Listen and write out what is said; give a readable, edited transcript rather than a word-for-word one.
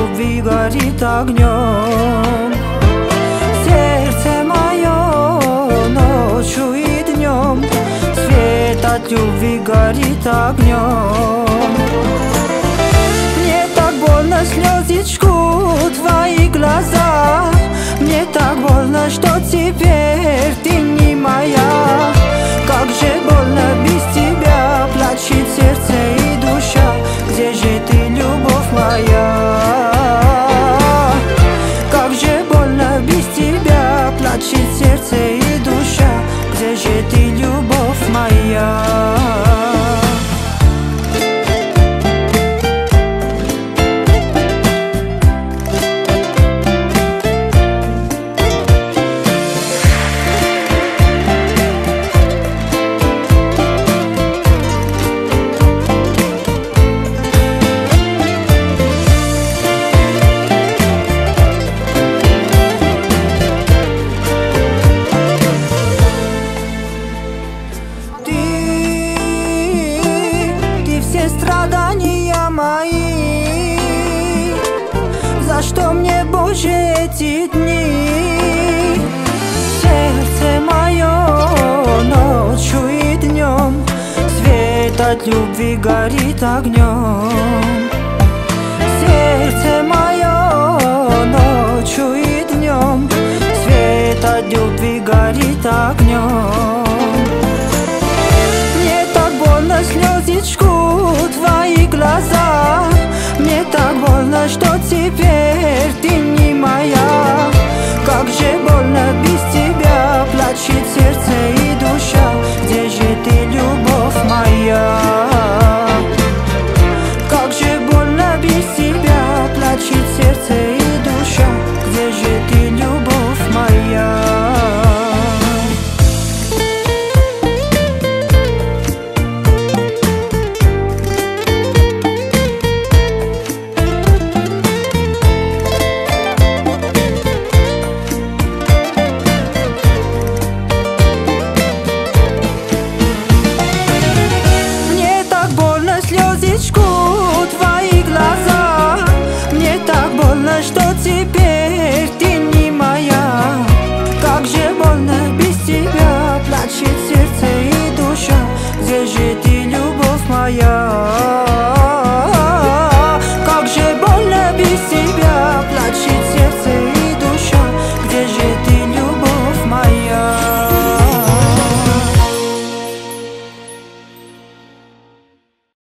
любви горит огнем. Сердце мое ночью и днем, свет от любви горит огнем. Мне так больно, слезечку твои глаза, мне так больно, что теперь ты не моя. Как же больно без тебя, плачет сердце и душа. Где же ты, любовь моя? Как же больно без тебя, плачет сердце и душа. Где же ты, любовь моя? Страдания мои, за что мне, Боже, эти дни? Сердце мое ночью и днем, свет от любви горит огнем. Сердце мое ночью и днем, свет от любви горит огнем. Мне так больно, слезечку твои глаза, мне так больно, что теперь